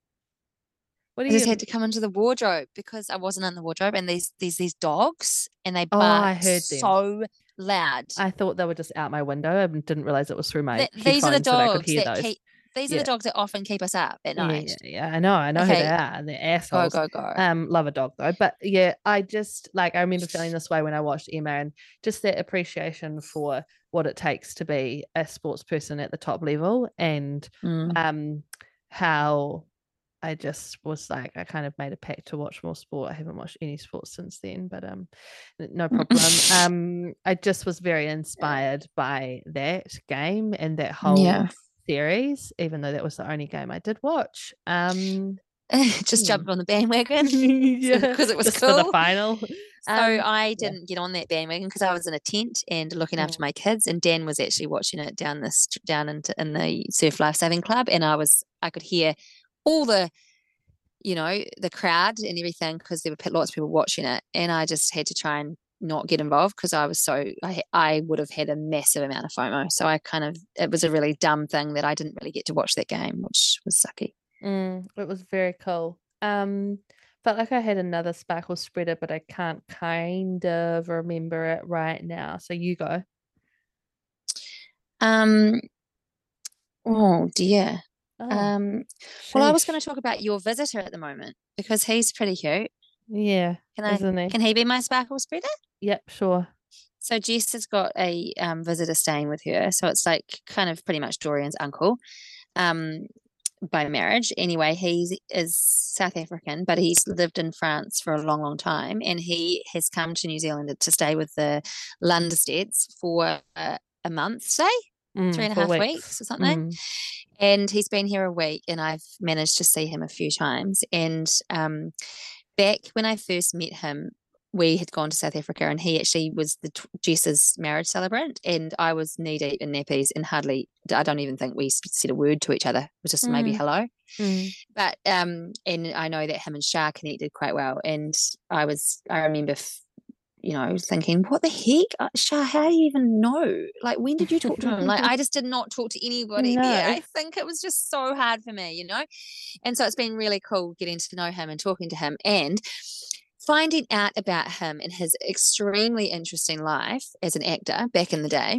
What I are just you? had to come into the wardrobe because I wasn't in the wardrobe, and these these these dogs, and they Oh, bark I heard them. so loud. I thought they were just out my window. I didn't realize it was through my Th- these are the headphones that I could dogs hear that those. keep. These are Yeah. the dogs that often keep us up at Yeah, night. yeah, yeah. I know. I know who they Okay, are. They're go assholes. go go. Um, love a dog though. But yeah, I just like I remember feeling this way when I watched Emma and just that appreciation for what it takes to be a sports person at the top level and Mm. um how I just was like, I kind of made a pact to watch more sport. I haven't watched any sports since then, but um, no problem. um, I just was very inspired by that game and that whole Yeah, series, even though that was the only game I did watch. Um, just hmm. jumped on the bandwagon Yeah, because it was just for the cool. final. So Um, I yeah. didn't get on that bandwagon because I was in a tent and looking after Mm. my kids, and Dan was actually watching it down this down into in the Surf Lifesaving Club, and I was I could hear all the, you know, the crowd and everything because there were lots of people watching it, and I just had to try and not get involved because I was so I I would have had a massive amount of FOMO. So I kind of it was a really dumb thing that I didn't really get to watch that game, which was sucky. Mm, it was very cool. Um, felt like I had another sparkle spreader, but I can't kind of remember it right now. So you go. Um. Oh dear. Oh, Um. Well, I was going sheesh. to talk about your visitor at the moment because he's pretty cute. Yeah, Can I? isn't he? Can he be my sparkle spreader? Yep, sure. So Jess has got a um, visitor staying with her, so it's like kind of pretty much Dorian's uncle. Um, by marriage. Anyway, he is South African, but he's lived in France for a long, long time, and he has come to New Zealand to stay with the Lundersteds for uh, a month, say Mm, three and a for half weeks. weeks or something. Mm. And he's been here a week, and I've managed to see him a few times. And um, back when I first met him, we had gone to South Africa, and he actually was the Jess's marriage celebrant, and I was knee deep in nappies and hardly, I don't even think we said a word to each other. It was just maybe Mm. hello. Mm. But um, and I know that him and Shah connected quite well, and I was, I remember, f- you know, thinking, what the heck, Uh, Shah? How do you even know? Like, when did you talk to him? Like, I just did not talk to anybody there. No. I think it was just so hard for me, you know. And so it's been really cool getting to know him and talking to him and finding out about him and his extremely interesting life as an actor back in the day.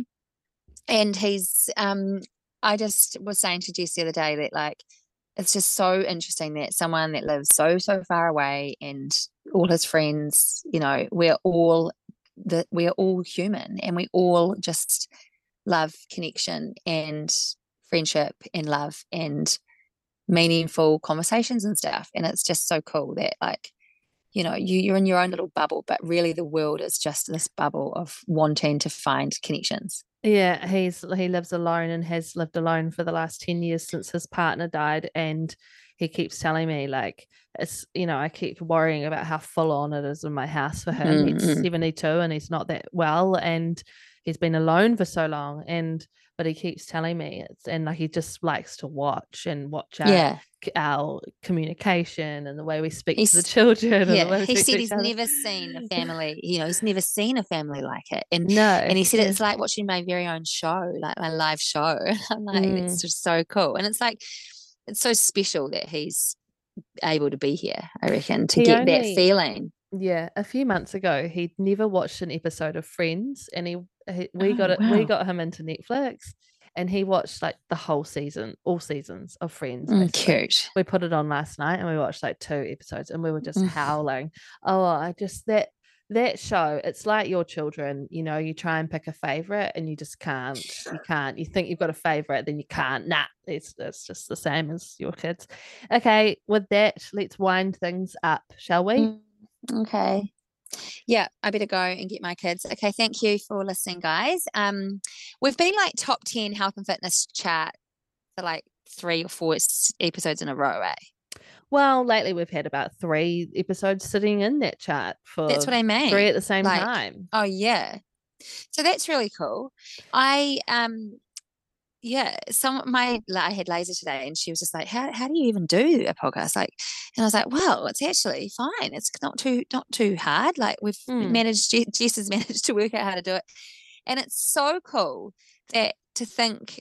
And he's, um, I just was saying to Jess the other day that, like, it's just so interesting that someone that lives so, so far away and all his friends, you know, we're all the, we're all human and we all just love connection and friendship and love and meaningful conversations and stuff. And it's just so cool that, like, you know, you, you're in your own little bubble, but really the world is just this bubble of wanting to find connections. Yeah, he's he lives alone and has lived alone for the last ten years since his partner died. And he keeps telling me, like, it's, you know, I keep worrying about how full on it is in my house for him. Mm-hmm. He's seventy-two and he's not that well, and he's been alone for so long. And but he keeps telling me it's, and like he just likes to watch and watch our, Yeah. our communication and the way we speak He's, to the children. And the yeah, way we he speak said to he's each other. never seen a family, you know, he's never seen a family like it. And No, and he said yeah. it's like watching my very own show, like my live show. I'm like, Mm. it's just so cool. And it's like, it's so special that he's able to be here, I reckon, to He get only- that feeling. Yeah, a few months ago, he'd never watched an episode of Friends, and he, he we Oh, got it. wow. We got him into Netflix, and he watched like the whole season, all seasons of Friends. Mm, Basically, cute. we put it on last night, and we watched like two episodes, and we were just Mm. howling. Oh, I just that that show. It's like your children. You know, you try and pick a favorite, and you just can't. You can't. You think you've got a favorite, then you can't. Nah, it's it's just the same as your kids. Okay, with that, let's wind things up, shall we? Mm. Okay. Yeah, I better go and get my kids. Okay, thank you for listening, guys. Um, we've been like top ten health and fitness chart for like three or four episodes in a row, eh? Well, lately we've had about three episodes sitting in that chart for That's what I mean. three at the same like, time. Oh yeah. So that's really cool. I um yeah, some my I had Laser today, and she was just like, "How how do you even do a podcast?" Like, and I was like, "Well, it's actually fine. It's not too not too hard. Like we've Mm. managed. Jess has managed to work out how to do it, and it's so cool that to think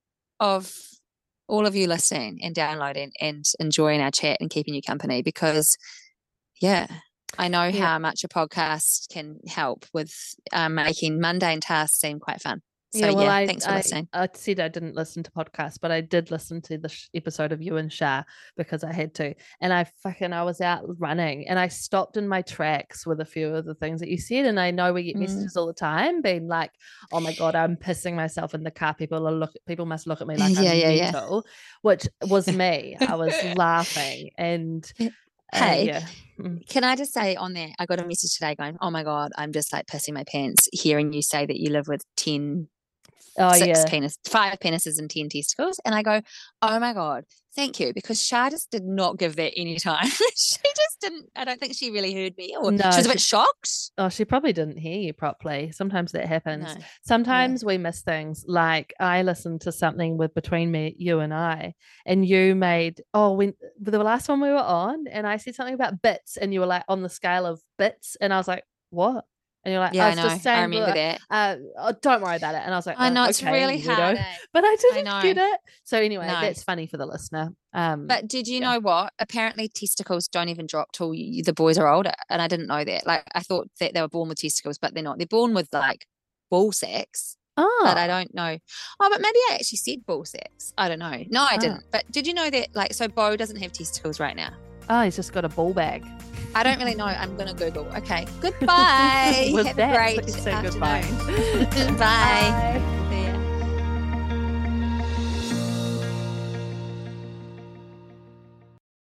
of all of you listening and downloading and enjoying our chat and keeping you company, because yeah, I know Yeah. how much a podcast can help with um, making mundane tasks seem quite fun. So yeah, yeah, well, I, thanks for I, listening. I said I didn't listen to podcasts, but I did listen to the sh- episode of you and Shah because I had to. And I fucking, I was out running and I stopped in my tracks with a few of the things that you said. And I know we get Mm. messages all the time being like, oh my God, I'm pissing myself in the car. People are look, people must look at me like Yeah, I'm yeah, yeah. mental, which was me. I was laughing and uh, Hey, yeah. Mm. can I just say on there, I got a message today going, oh my God, I'm just like pissing my pants hearing you say that you live with ten, Oh six yeah. penis, five penises and ten testicles. And I go, oh my God, thank you. Because Shah just did not give that any time. She just just didn't, I don't think she really heard me. Or No, she was a bit she- shocked. Oh, she probably didn't hear you properly. Sometimes that happens. No. Sometimes we miss things. Like I listened to something with between me, you and I, and you made oh when the last one we were on, and I said something about bits, and you were like on the scale of bits, and I was like, what? And you're like, Yeah, I I was know. just saying, I remember uh, that. uh, oh, don't worry about it. And I was like, I know, oh, it's okay, really weirdo. hard. eh? But I didn't know. get it. So anyway, No. that's funny for the listener. Um, But did you yeah. know what? Apparently testicles don't even drop till you, the boys are older. And I didn't know that. Like, I thought that they were born with testicles, but they're not. They're born with like ball sacks. oh, But I don't know. Oh, but maybe I actually said ball sacks. I don't know. No, I Oh. didn't. But did you know that, like, so Bo doesn't have testicles right now? oh, he's just got a ball bag. I don't really know. I'm going to Google. Okay. Goodbye. With Have that, a great please say afternoon. goodbye. Bye. Bye.